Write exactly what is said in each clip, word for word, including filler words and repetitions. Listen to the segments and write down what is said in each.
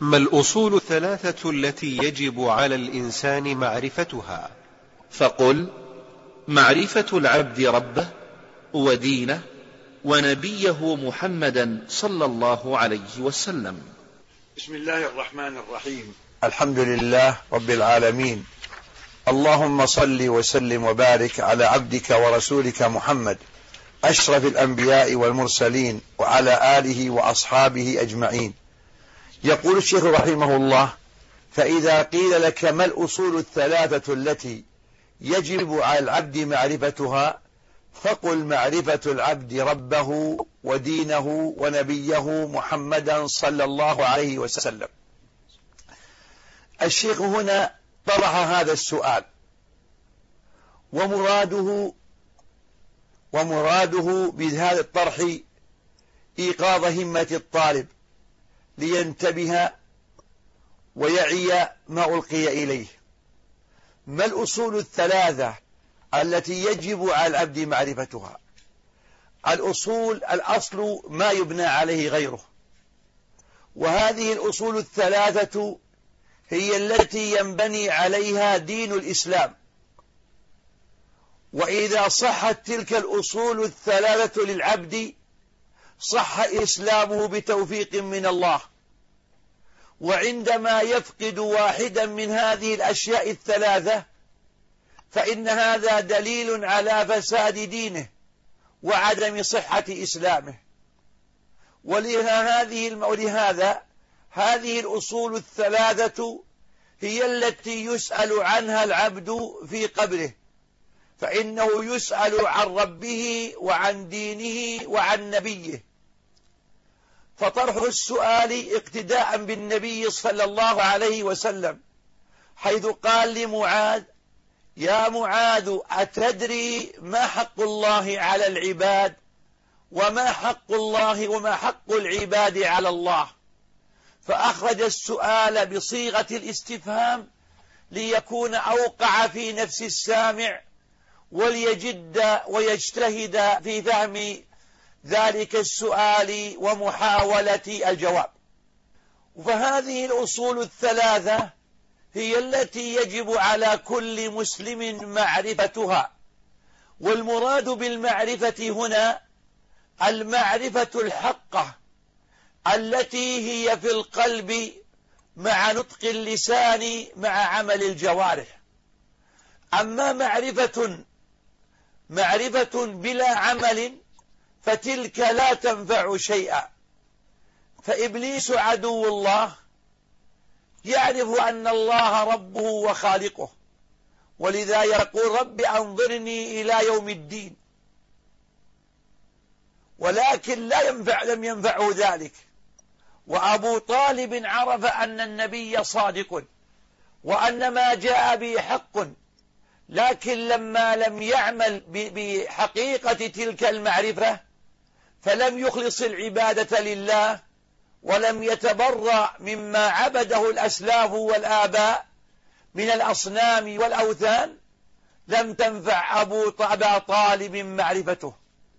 ما الأصول الثلاثة التي يجب على الإنسان معرفتها؟ فقل: معرفة العبد ربه ودينه ونبيه محمدا صلى الله عليه وسلم. بسم الله الرحمن الرحيم. الحمد لله رب العالمين، اللهم صل وسلم وبارك على عبدك ورسولك محمد أشرف الأنبياء والمرسلين وعلى آله وأصحابه أجمعين. يقول الشيخ رحمه الله: فإذا قيل لك ما الأصول الثلاثة التي يجب على العبد معرفتها، فقل: معرفة العبد ربه ودينه ونبيه محمدا صلى الله عليه وسلم. الشيخ هنا طرح هذا السؤال، ومراده ومراده بهذا الطرح إيقاظ همة الطالب لينتبه ويعي ما ألقي إليه. ما الأصول الثلاثة التي يجب على العبد معرفتها؟ الأصول، الأصل ما يبنى عليه غيره، وهذه الأصول الثلاثة هي التي ينبني عليها دين الإسلام. وإذا صحت تلك الأصول الثلاثة للعبد صح إسلامه بتوفيق من الله. وعندما يفقد واحدا من هذه الأشياء الثلاثة فإن هذا دليل على فساد دينه وعدم صحة إسلامه. ولهذا هذه الأصول الثلاثة هي التي يسأل عنها العبد في قبره، فإنه يسأل عن ربه وعن دينه وعن نبيه. فطرح السؤال اقتداء بالنبي صلى الله عليه وسلم، حيث قال لمعاذ: يا معاذ، أتدري ما حق الله على العباد وما حق الله وما حق العباد على الله؟ فأخرج السؤال بصيغة الاستفهام ليكون أوقع في نفس السامع، وليجد ويجتهد في فهم ذلك السؤال ومحاولة الجواب. فهذه الأصول الثلاثة هي التي يجب على كل مسلم معرفتها. والمراد بالمعرفة هنا المعرفة الحقة التي هي في القلب مع نطق اللسان مع عمل الجوارح. أما معرفة معرفة بلا عمل فتلك لا تنفع شيئا. فإبليس عدو الله يعرف أن الله ربه وخالقه، ولذا يقول: رب أنظرني إلى يوم الدين، ولكن لا ينفع لم ينفعه ذلك. وأبو طالب عرف أن النبي صادق وأن ما جاء به حق، لكن لما لم يعمل بحقيقة تلك المعرفة فلم يخلص العبادة لله ولم يتبرأ مما عبده الأسلاف والآباء من الأصنام والأوثان، لم تنفع أبو طالب معرفته.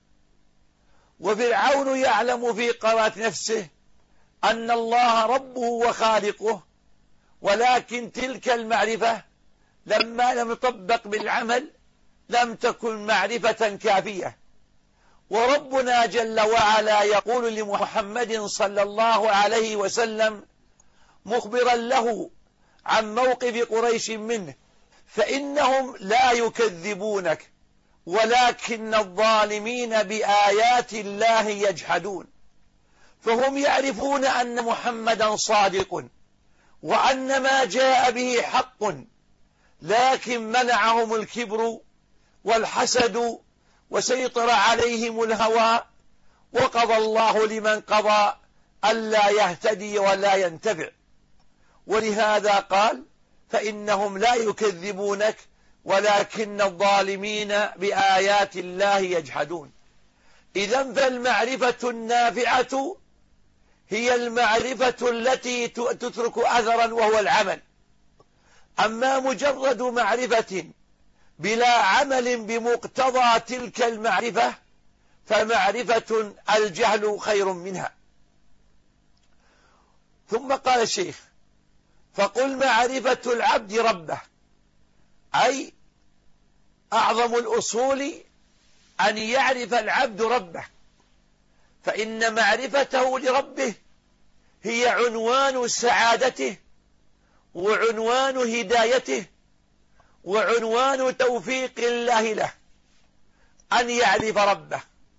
وفرعون يعلم في قرارة نفسه أن الله ربه وخالقه، ولكن تلك المعرفة لما لم تطبق بالعمل لم تكن معرفة كافية. وربنا جل وعلا يقول لمحمد صلى الله عليه وسلم مخبرا له عن موقف قريش منه: فإنهم لا يكذبونك ولكن الظالمين بآيات الله يجحدون. فهم يعرفون أن محمدا صادق وأن ما جاء به حق، لكن منعهم الكبر والحسد وسيطر عليهم الهوى، وقضى الله لمن قضى ألا يهتدي ولا ينتفع. ولهذا قال: فإنهم لا يكذبونك ولكن الظالمين بآيات الله يجحدون. إذن فالمعرفة النافعة هي المعرفة التي تترك أثرا وهو العمل. أما مجرد معرفة بلا عمل بمقتضى تلك المعرفة فمعرفة الجهل خير منها. ثم قال الشيخ: فقل معرفة العبد ربه، أي أعظم الأصول أن يعرف العبد ربه، فإن معرفته لربه هي عنوان سعادته وعنوان هدايته وعنوان توفيق الله له، أن يعرف ربه.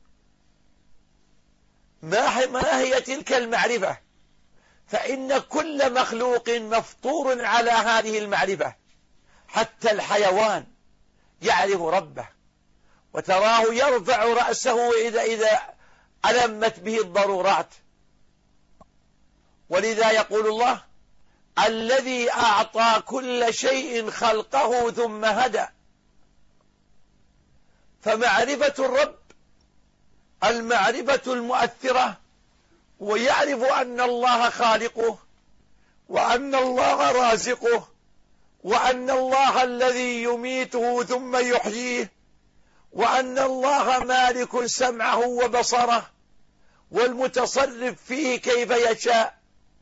ما هي تلك المعرفة؟ فإن كل مخلوق مفطور على هذه المعرفة، حتى الحيوان يعرف ربه، وتراه يرفع رأسه إذا إذا ألمت به الضرورات. ولذا يقول الله: الذي أعطى كل شيء خلقه ثم هدى. فمعرفة الرب المعرفة المؤثرة، ويعرف أن الله خالقه، وأن الله رازقه، وأن الله الذي يميته ثم يحييه، وأن الله مالك سمعه وبصره والمتصرف فيه كيف يشاء.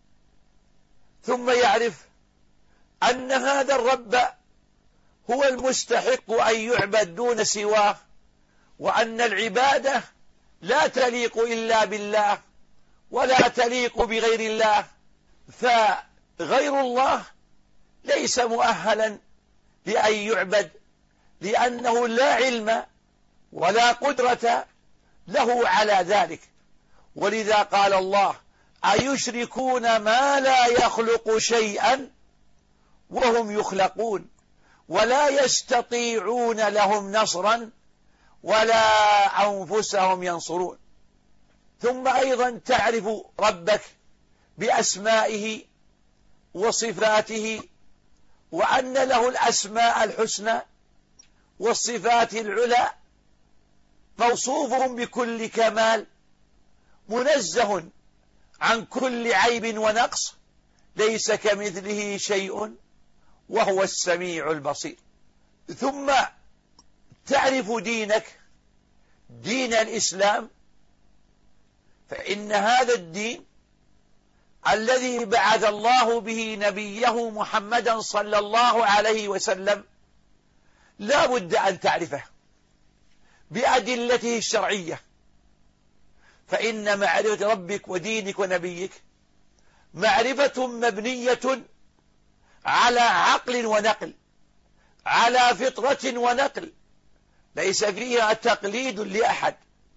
ثم يعرف أن هذا الرب هو المستحق أن يعبد دون سواه، وأن العبادة لا تليق إلا بالله ولا تليق بغير الله، فغير الله ليس مؤهلا لأن يعبد، لأنه لا علم ولا قدرة له على ذلك. ولذا قال الله: أيشركون ما لا يخلق شيئا وهم يخلقون ولا يستطيعون لهم نصرا ولا أنفسهم ينصرون. ثم أيضا تعرف ربك بأسمائه وصفاته، وأن له الأسماء الحسنى والصفات العلى، موصوف بكل كمال، منزه عن كل عيب ونقص، ليس كمثله شيء وهو السميع البصير. ثم تعرف دينك، دين الإسلام، فإن هذا الدين الذي بعث الله به نبيه محمدا صلى الله عليه وسلم لا بد أن تعرفه بأدلته الشرعية، فإن معرفة ربك ودينك ونبيك معرفة مبنية على عقل ونقل، على فطرة ونقل، ليس فيها تقليد لأحد،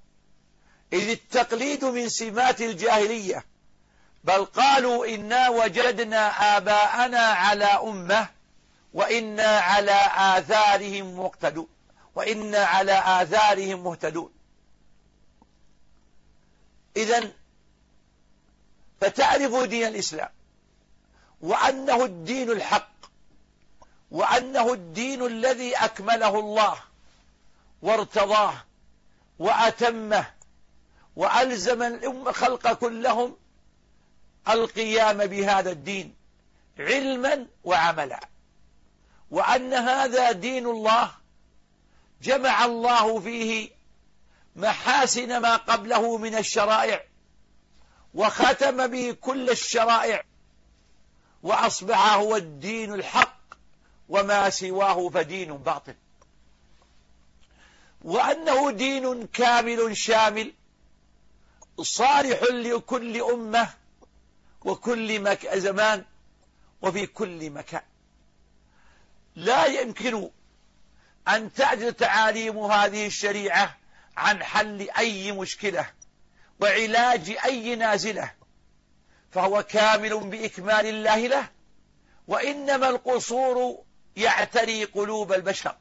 إذ التقليد من سمات الجاهلية، بل قالوا: إنا وجدنا آباءنا على أمة وإنا على آثارهم مقتدون وإنا على آثارهم مهتدون. إذن فتعرف دين الإسلام، وأنه الدين الحق، وأنه الدين الذي أكمله الله وارتضاه وأتمه، وألزم الأمة خلق كلهم القيام بهذا الدين علما وعملا، وأن هذا دين الله جمع الله فيه محاسن ما قبله من الشرائع، وختم به كل الشرائع، وأصبح هو الدين الحق، وما سواه فدين باطل. وأنه دين كامل شامل صالح لكل أمة وكل مك... زمان وفي كل مكان. لا يمكن أن تعجز تعاليم هذه الشريعة عن حل أي مشكلة وعلاج أي نازلة، فهو كامل بإكمال الله له، وإنما القصور يعتري قلوب البشر،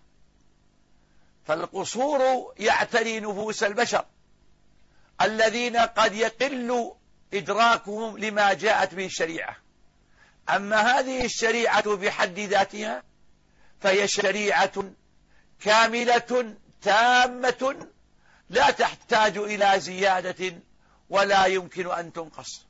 فالقصور يعتري نفوس البشر الذين قد يقل إدراكهم لما جاءت به الشريعة. أما هذه الشريعة بحد ذاتها فهي شريعة كاملة تامة لا تحتاج إلى زيادة ولا يمكن أن تنقص.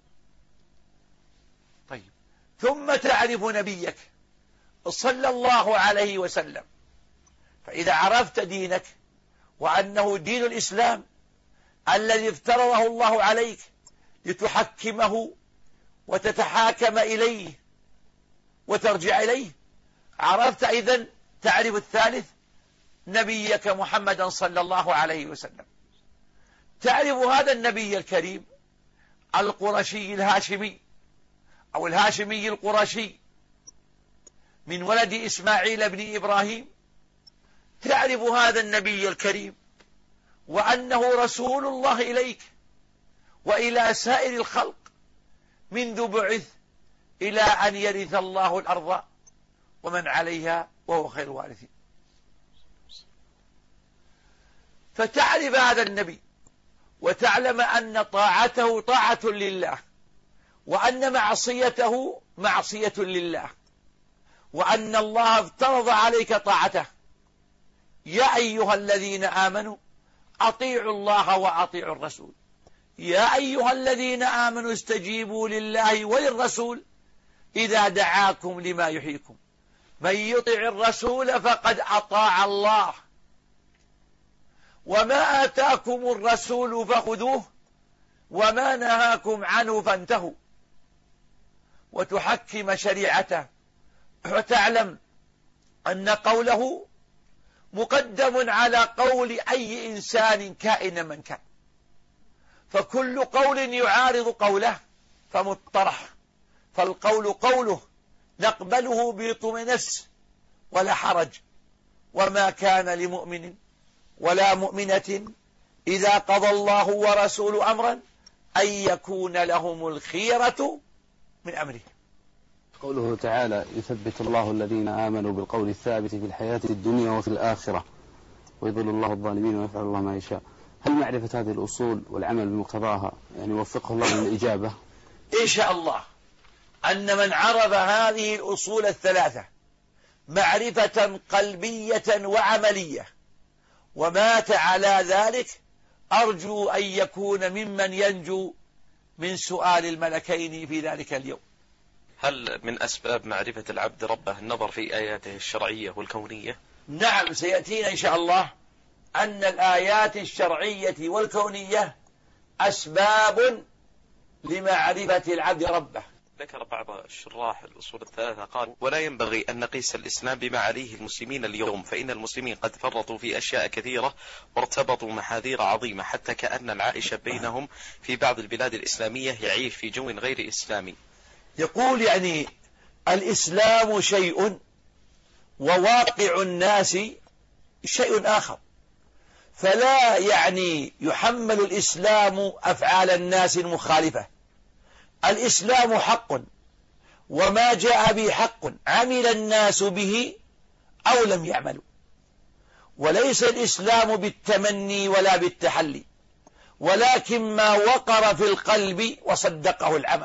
طيب، ثم تعرف نبيك صلى الله عليه وسلم، فإذا عرفت دينك وأنه دين الإسلام الذي افترضه الله عليك لتحكمه وتتحاكم إليه وترجع إليه. عرفت إذن تعرف الثالث نبيك محمدا صلى الله عليه وسلم. تعرف هذا النبي الكريم القرشي الهاشمي أو الهاشمي القرشي من ولد إسماعيل بن إبراهيم. تعرف هذا النبي الكريم وأنه رسول الله إليك وإلى سائر الخلق منذ بعث إلى أن يرث الله الأرض ومن عليها وهو خير الوارثين. فتعرف هذا النبي وتعلم أن طاعته طاعة لله وأن معصيته معصية لله وأن الله افترض عليك طاعته. يا أيها الذين آمنوا أطيعوا الله وأطيعوا الرسول. يا أيها الذين آمنوا استجيبوا لله وللرسول إذا دعاكم لما يحييكم. من يطع الرسول فقد أطاع الله. وما آتاكم الرسول فخذوه وما نهاكم عنه فانتهوا. وتحكم شريعته وتعلم أن قوله مقدم على قول أي إنسان كائن من كان. فكل قول يعارض قوله فمطرح. فالقول قوله نقبله بطمأنينة ولا حرج. وما كان لمؤمن ولا مؤمنة إذا قضى الله ورسوله أمرا أن يكون لهم الخيرة من أمره. قوله تعالى يثبت الله الذين آمنوا بالقول الثابت في الحياة الدنيا وفي الآخرة ويضل الله الظالمين ويفعل الله ما يشاء. هل معرفة هذه الأصول والعمل بمقتضاها يعني وفقه الله للإجابة؟ إن شاء الله أن من عرف هذه الأصول الثلاثة معرفة قلبية وعملية ومات على ذلك أرجو أن يكون ممن ينجو من سؤال الملكين في ذلك اليوم. هل من أسباب معرفة العبد ربه النظر في آياته الشرعية والكونية؟ نعم، سيأتينا إن شاء الله أن الآيات الشرعية والكونية أسباب لمعرفة العبد ربه. ذكر بعض الشراح الأصول الثلاثة قالوا ولا ينبغي أن نقيس الإسلام بما عليه المسلمين اليوم، فإن المسلمين قد فرطوا في أشياء كثيرة وارتبطوا محاذير عظيمة حتى كأن العائش بينهم في بعض البلاد الإسلامية يعيش في جو غير إسلامي. يقول يعني الإسلام شيء وواقع الناس شيء آخر، فلا يعني يحمل الإسلام أفعال الناس المخالفة. الإسلام حق وما جاء به حق عمل الناس به أو لم يعملوا، وليس الإسلام بالتمني ولا بالتحلي، ولكن ما وقر في القلب وصدقه العمل.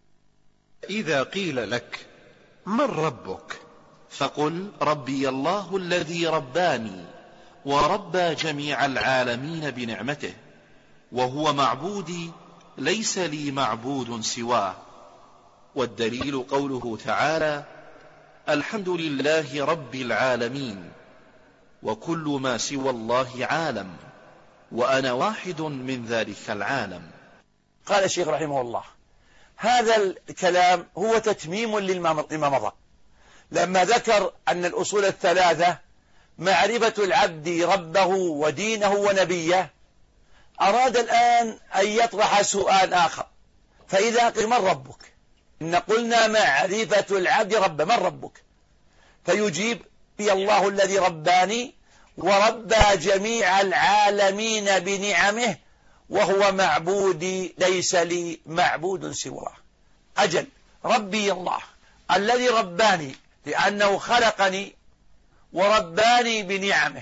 إذا قيل لك من ربك فقل ربي الله الذي رباني وربى جميع العالمين بنعمته، وهو معبودي ليس لي معبود سواه. والدليل قوله تعالى الحمد لله رب العالمين، وكل ما سوى الله عالم وأنا واحد من ذلك العالم. قال الشيخ رحمه الله هذا الكلام هو تتميم لما مضى، لما ذكر أن الأصول الثلاثة معرفة العبد ربه ودينه ونبيه، أراد الآن أن يطرح سؤال آخر. فإذا قيل من ربك؟ إن قلنا معرفة العبد رب، من ربك؟ فيجيب بي الله الذي رباني وربى جميع العالمين بنعمه وهو معبودي ليس لي معبود سواه. أجل ربي الله الذي رباني لأنه خلقني ورباني بنعمه.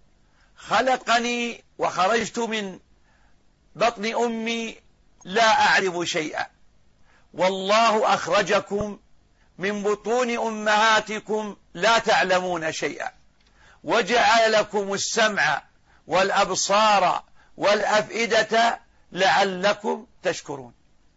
خلقني وخرجت من بطن أمي لا أعرف شيئا، والله أخرجكم من بطون أمهاتكم لا تعلمون شيئا، وجعل لكم السمع والأبصار والأفئدة لعلكم تشكرون.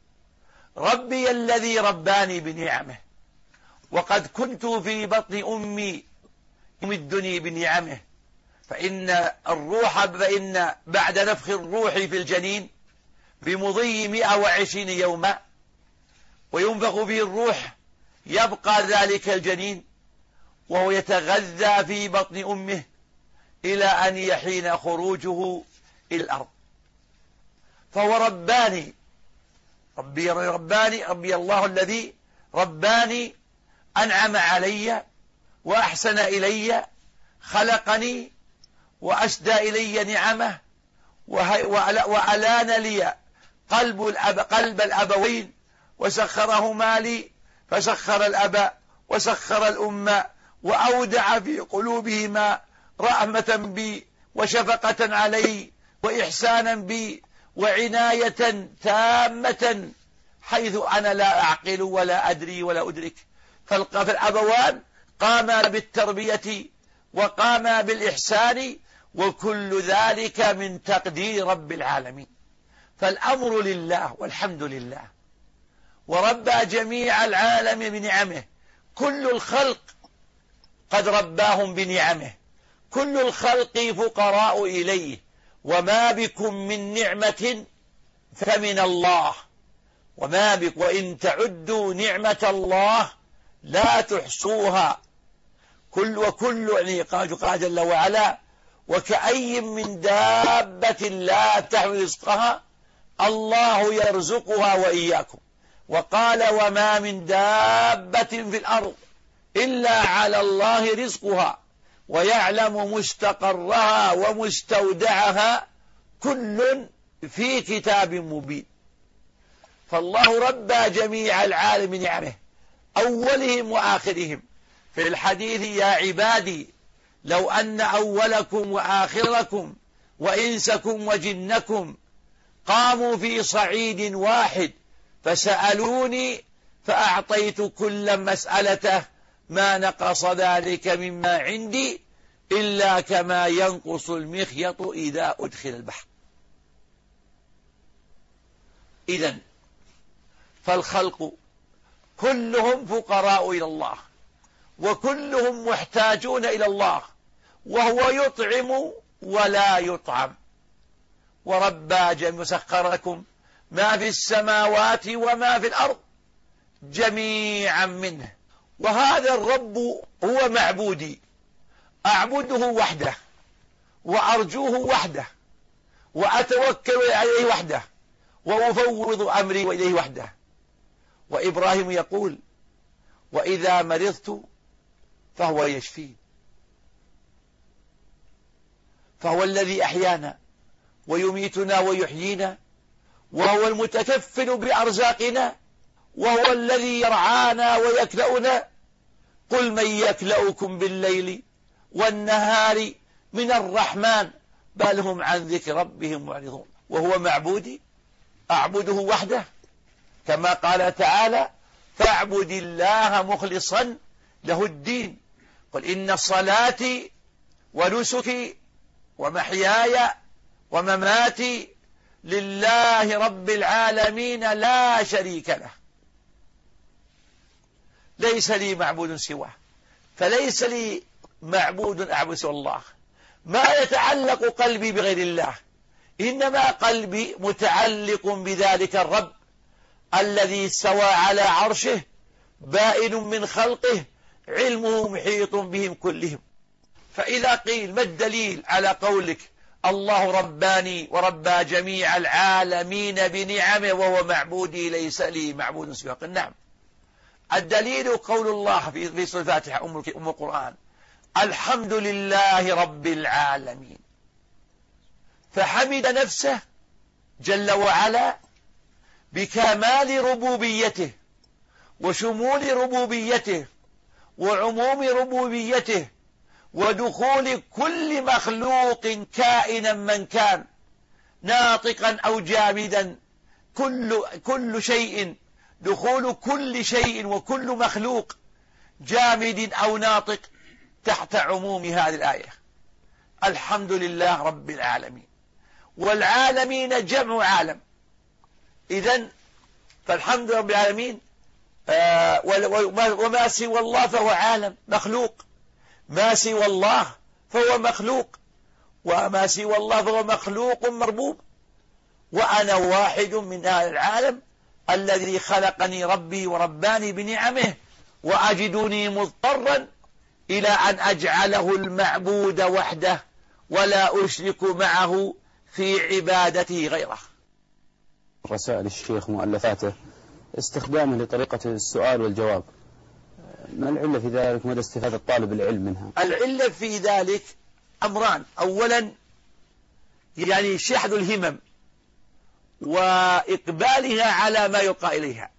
ربي الذي رباني بنعمه، وقد كنت في بطن أمي يمدني بنعمه، فإن الروح فإن بعد نفخ الروح في الجنين بمضي مئة وعشرين يوما وينفخ فيه الروح، يبقى ذلك الجنين وهو يتغذى في بطن أمه إلى أن يحين خروجه إلى الأرض. فهو رباني، ربي رباني ربي الله الذي رباني، أنعم علي وأحسن إلي، خلقني وأسدى إلي نعمه، وألان لي قلب الأب قلب الأبوين وسخرهما لي، فسخر الأب وسخر الأم، وأودع في قلوبهما رحمة بي وشفقة علي وإحسانا بي وعناية تامة، حيث أنا لا أعقل ولا أدري ولا أدرك. فالأبوان قاما بالتربية وقاما بالإحسان، وكل ذلك من تقدير رب العالمين. فالأمر لله والحمد لله، وربى جميع العالم بنعمه. كل الخلق قد رباهم بنعمه، كل الخلق فقراء إليه، وما بكم من نعمة فمن الله، وما بك وإن تعدوا نعمة الله لا تحصوها. كل وكل يعني قال جل وعلا: وكأي من دابة لا تحمل رزقها الله يرزقها وإياكم. وقال: وما من دابة في الأرض إلا على الله رزقها ويعلم مستقرها ومستودعها كل في كتاب مبين. فالله ربى جميع العالم نعمه، أولهم وآخرهم. في الحديث: يا عبادي لو أن أولكم وآخركم وإنسكم وجنكم قاموا في صعيد واحد فسألوني فأعطيت كل مسألته ما نقص ذلك مما عندي إلا كما ينقص المخيط إذا أدخل البحر. إذن فالخلق كلهم فقراء إلى الله، وكلهم محتاجون إلى الله، وهو يطعم ولا يطعم. وربى جميع سخر لكم ما في السماوات وما في الأرض جميعا منه. وهذا الرب هو معبودي، أعبده وحده، وأرجوه وحده، وأتوكل عليه وحده، وأفوض أمري إليه وحده. وإبراهيم يقول: وإذا مرضت فهو يشفين. فهو الذي أحيانا ويميتنا ويحيينا، وهو المتكفل بأرزاقنا، وهو الذي يرعانا ويكلأنا. قل من يكلأكم بالليل والنهار من الرحمن بل هم عن ذكر ربهم معرضون. وهو معبودي، أعبده وحده، كما قال تعالى: فاعبد الله مخلصا له الدين. قل إن صلاتي ونسكي ومحياي ومماتي لله رب العالمين لا شريك له، ليس لي معبود سواه، فليس لي معبود أعبد سوى الله. ما يتعلق قلبي بغير الله، إنما قلبي متعلق بذلك الرب الذي استوى على عرشه، بائن من خلقه، علمه محيط بهم كلهم. فإذا قيل: ما الدليل على قولك الله رباني وربى جميع العالمين بنعمه وهو معبودي ليس لي معبود سواه؟ قل: نعم. الدليل قول الله في سورة الفاتحة أم القرآن: الحمد لله رب العالمين. فحمد نفسه جل وعلا بكمال ربوبيته وشمول ربوبيته وعموم ربوبيته ودخول كل مخلوق كائنا من كان، ناطقا أو جامدا، كل, كل شيء، دخول كل شيء وكل مخلوق جامد أو ناطق تحت عموم هذه الآية. الحمد لله رب العالمين. والعالمين جمع عالم، إذن فالحمد رب العالمين. آه وما سوى الله فهو عالم مخلوق، ما سوى الله فهو مخلوق، وما سوى الله فهو مخلوق مربوب. وأنا واحد من هذا العالم الذي خلقني ربي ورباني بنعمه وأجدني مضطرا إلى أن أجعله المعبود وحده ولا أشرك معه في عبادته غيره. رسائل الشيخ مؤلفاته استخدامه لطريقة السؤال والجواب، ما العلة في ذلك؟ مدى استفادة طالب العلم منها؟ العلة في ذلك أمران: أولا يعني شحذ الهمم وإقبالها على ما يلقى إليها.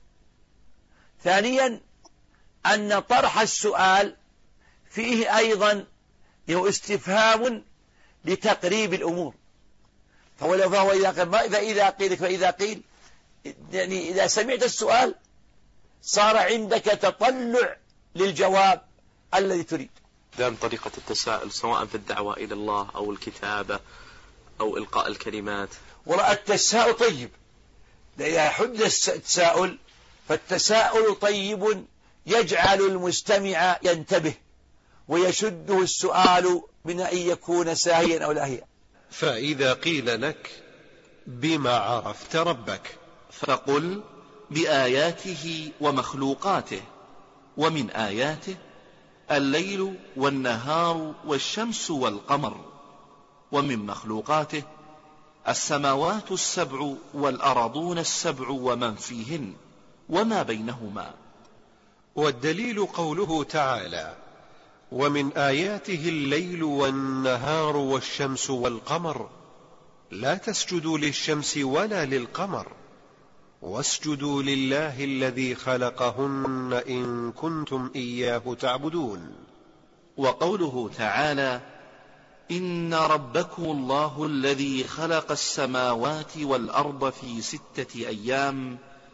ثانيا أن طرح السؤال فيه أيضا استفهام لتقريب الأمور، فهو فهو إذا قيل فإذا قيل فإذا قيل يعني إذا سمعت السؤال صار عندك تطلع للجواب الذي تريد. دام طريقة التساؤل سواء في الدعوة إلى الله أو الكتابة أو إلقاء الكلمات. وراء التساؤل طيب، إذا حدث التساؤل فالتساؤل طيب يجعل المستمع ينتبه ويشده السؤال من أن يكون ساهيا أو لاهيا. فإذا قيل لك بما عرفت ربك فقل بآياته ومخلوقاته، ومن آياته الليل والنهار والشمس والقمر، ومن مخلوقاته السماوات السبع والأرضون السبع ومن فيهن وما بينهما. والدليل قوله تعالى: ومن آياته الليل والنهار والشمس والقمر، لا تسجدوا للشمس ولا للقمر واسجدوا لله الذي خلقهن إن كنتم إياه تعبدون. وقوله تعالى: إن ربكم الله الذي خلق السماوات والأرض في ستة أيام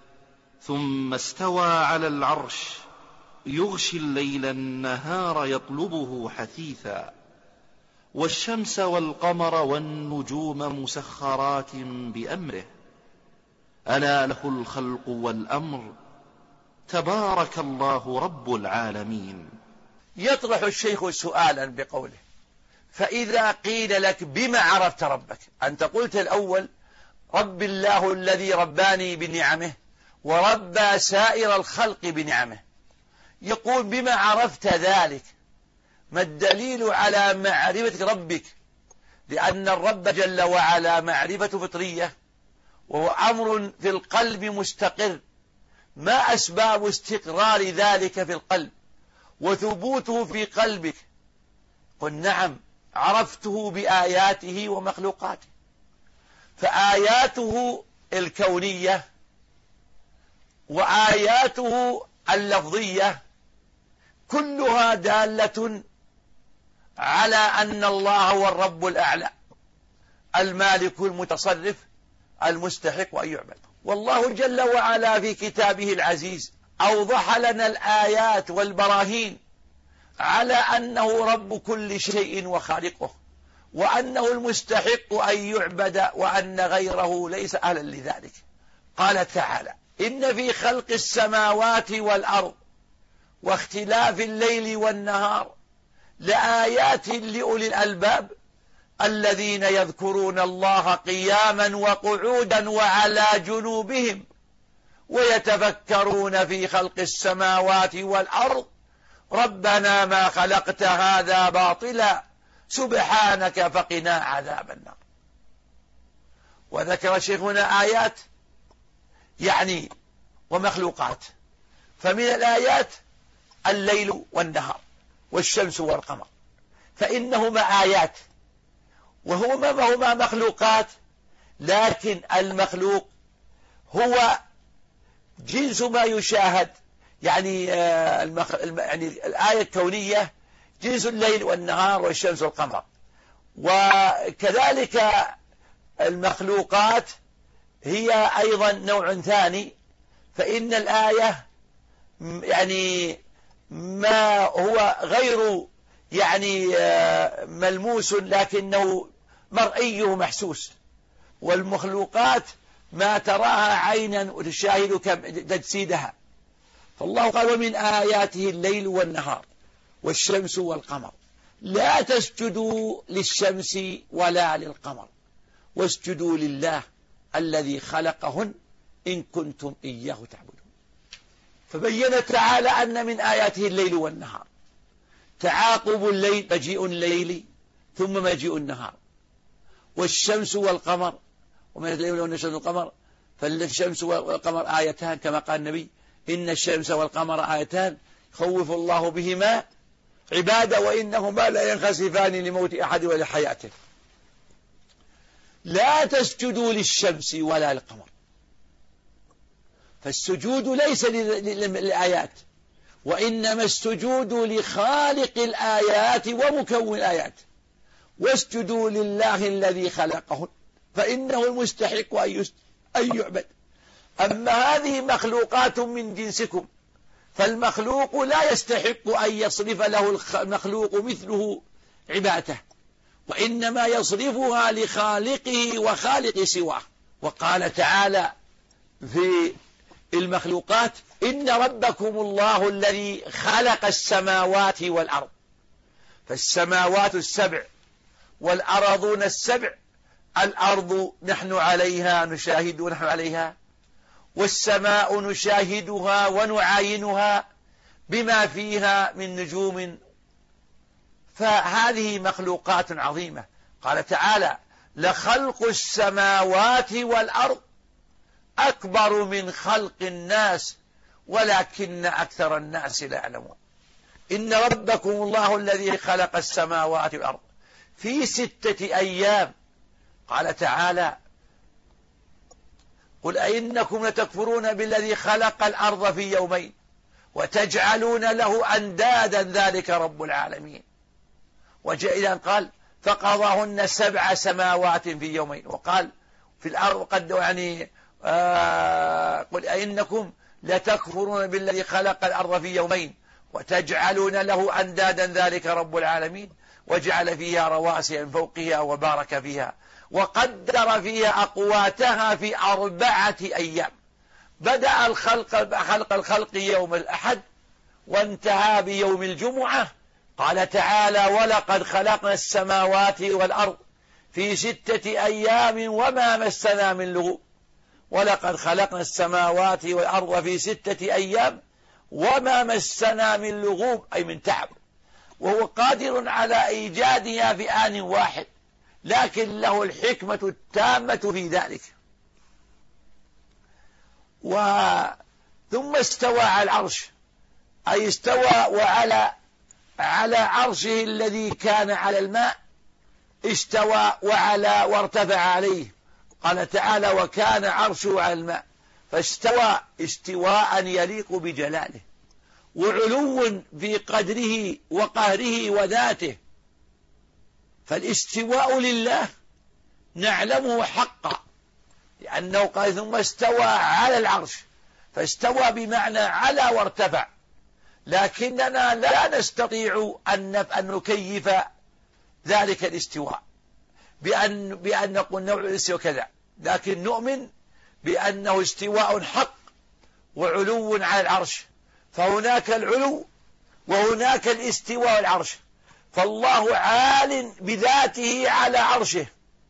ثم استوى على العرش يغشي الليل النهار يطلبه حثيثا والشمس والقمر والنجوم مسخرات بأمره ألا له الخلق والأمر تبارك الله رب العالمين. يطرح الشيخ سؤالا بقوله: فإذا قيل لك بما عرفت ربك؟ أنت قلت الأول رب الله الذي رباني بنعمه وربى سائر الخلق بنعمه، يقول بما عرفت ذلك؟ ما الدليل على معرفة ربك؟ لأن الرب جل وعلا معرفة فطرية وهو أمر في القلب مستقر. ما أسباب استقرار ذلك في القلب وثبوته في قلبك؟ قل نعم، عرفته بآياته ومخلوقاته. فآياته الكونية وآياته اللفظية كلها دالة على أن الله هو الرب الأعلى المالك المتصرف المستحق أن يعبد. والله جل وعلا في كتابه العزيز أوضح لنا الآيات والبراهين على أنه رب كل شيء وخالقه، وأنه المستحق أن يعبد، وأن غيره ليس أهلا لذلك. قال تعالى: إن في خلق السماوات والأرض واختلاف الليل والنهار لآيات لأولي الألباب الذين يذكرون الله قياما وقعودا وعلى جنوبهم ويتفكرون في خلق السماوات والأرض ربنا ما خلقت هذا باطلا سبحانك فقنا عذاب النار. وذكر شيخنا آيات يعني ومخلوقات، فمن الآيات الليل والنهار والشمس والقمر، فإنهما آيات وهما هما مخلوقات، لكن المخلوق هو جنس ما يشاهد. يعني المخ... يعني الآية الكونية جنس الليل والنهار والشمس والقمر، وكذلك المخلوقات هي أيضا نوع ثاني. فإن الآية يعني ما هو غير يعني ملموس لكنه مرئي محسوس، والمخلوقات ما تراها عينا وتشاهد تجسيدها. فالله قال: ومن آياته الليل والنهار والشمس والقمر لا تسجدوا للشمس ولا للقمر واسجدوا لله الذي خلقهن إن كنتم إياه تعبدون. فبين تعالى أن من آياته الليل والنهار، تعاقب الليل، مجيء الليل ثم مجيء النهار، والشمس والقمر، ومن الليل والشمس والقمر، فالشمس والقمر آيتان كما قال النبي إن الشمس والقمر آيتان خوف الله بهما عباده وإنهما لا ينخسفان لموت أحد ولا حياته. لا تسجدوا للشمس ولا للقمر، فالسجود ليس للآيات، وإنما السجود لخالق الآيات ومكون الآيات. واسجدوا لله الذي خلقهن فإنه المستحق أن يعبد. أما هذه مخلوقات من جنسكم، فالمخلوق لا يستحق أن يصرف له المخلوق مثله عبادته، وإنما يصرفها لخالقه وخالق سواه. وقال تعالى في المخلوقات إن ربكم الله الذي خلق السماوات والأرض. فالسماوات السبع والأرضون السبع، الأرض نحن عليها نشاهد ونحن عليها، والسماء نشاهدها ونعاينها بما فيها من نجوم، فهذه مخلوقات عظيمة. قال تعالى لخلق السماوات والأرض أكبر من خلق الناس ولكن أكثر الناس لا يعلمون. إن ربكم الله الذي خلق السماوات والأرض في ستة أيام. قال تعالى قل أئنكم لتكفرون بالذي خلق الأرض في يومين وتجعلون له أندادا ذلك رب العالمين. وجاء إذا قال فقضاهن سبع سماوات في يومين، وقال في الأرض قد يعني آه قل أئنكم لتكفرون بالذي خلق الأرض في يومين وتجعلون له أندادا ذلك رب العالمين، وجعل فيها رواسي من فوقها وبارك فيها وقدر فيها أقواتها في أربعة أيام. بدأ الخلق خلق الخلق يوم الأحد وانتهى بيوم الجمعة. قال تعالى ولقد خلقنا السماوات والأرض في ستة أيام وما مسنا من لغوب. ولقد خلقنا السماوات والأرض في ستة أيام وما مسنا من لغوب أي من تعب، وهو قادر على إيجادها في آن واحد، لكن له الحكمة التامة في ذلك. و ثم استوى على العرش، أي استوى وعلى على عرشه الذي كان على الماء، استوى وعلى وارتفع عليه. قال تعالى وكان عرشه على الماء، فاستوى استواء يليق بجلاله، وعلو في قدره وقهره وذاته. فالاستواء لله نعلمه حقا، لأنه قال ثم استوى على العرش، فاستوى بمعنى على وارتفع، لكننا لا نستطيع أن نكيف ذلك الاستواء بأن, بأن نقول نوع الاستواء كذا، لكن نؤمن بأنه استواء حق وعلو على العرش. فهناك العلو وهناك الاستواء العرش، فالله عال بذاته على عرشه،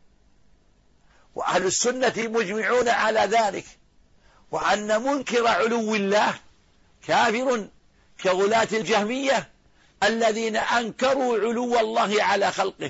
وأهل السنة مجمعون على ذلك، وأن منكر علو الله كافر كغلاة الجهمية الذين أنكروا علو الله على خلقه،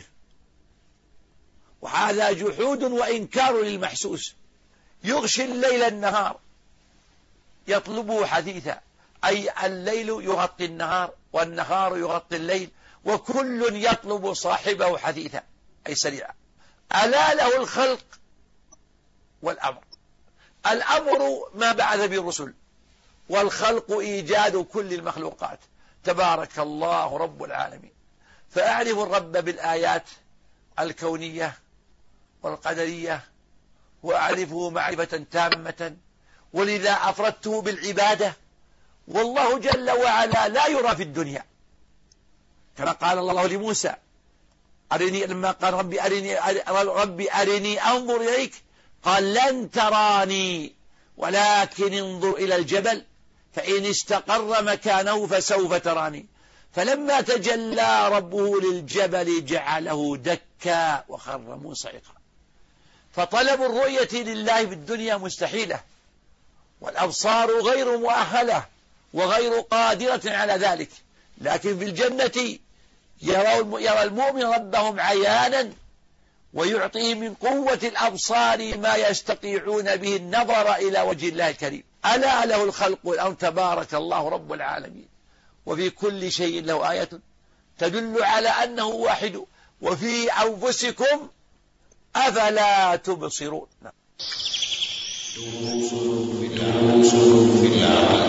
وهذا جحود وإنكار للمحسوس. يغشي الليل النهار يطلبه حديثا، أي الليل يغطي النهار والنهار يغطي الليل، وكل يطلب صاحبه حديثا أي سريعا. ألا له الخلق والأمر. الأمر ما بعث به الرسل، والخلق إيجاد كل المخلوقات. تبارك الله رب العالمين. فأعرف الرب بالآيات الكونية والقدرية، وأعرفه معرفة تامة، ولذا أفردته بالعبادة. والله جل وعلا لا يرى في الدنيا، كما قال الله لموسى أرني، لما قال ربي أرني, ربي أرني أنظر إليك، قال لن تراني ولكن انظر إلى الجبل فإن استقر مكانه فسوف تراني. فلما تجلى ربه للجبل جعله دكا وخر موسى صعقا. فطلب الرؤية لله في الدنيا مستحيلة، والأبصار غير مؤهلة وغير قادرة على ذلك، لكن في الجنة يرى المؤمن ربهم عيانا ويعطيهم من قوة الأبصار ما يستطيعون به النظر إلى وجه الله الكريم. ألا له الخلق والأمر تبارك الله رب العالمين، وفي كل شيء له آية تدل على أنه واحد، وفي أنفسكم أفلا تبصرون. دروس في العقيدة